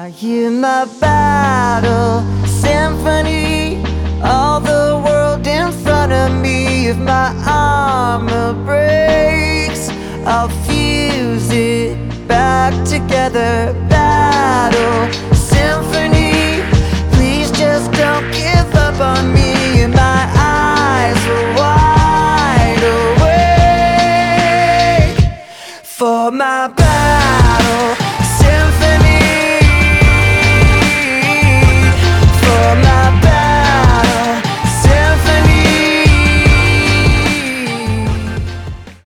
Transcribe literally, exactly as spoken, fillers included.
I hear my battle symphony, all the world in front of me. If my armor breaks, I'll fuse it back together.